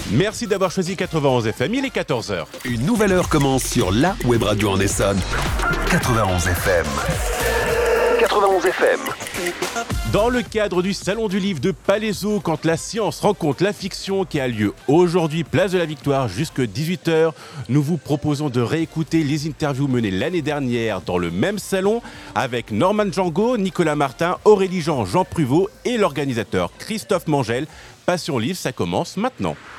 Merci d'avoir choisi 91 FM, il est 14h. Une nouvelle heure commence sur la web radio en Essonne. 91 FM. 91 FM. Dans le cadre du Salon du Livre de Palaiseau, quand la science rencontre la fiction qui a lieu aujourd'hui, place de la Victoire, jusqu'à 18h, nous vous proposons de réécouter les interviews menées l'année dernière dans le même salon avec Norman Django, Nicolas Martin, Aurélie Jean, Jean Pruvot et l'organisateur Christophe Mangel. Passion Livre, ça commence maintenant.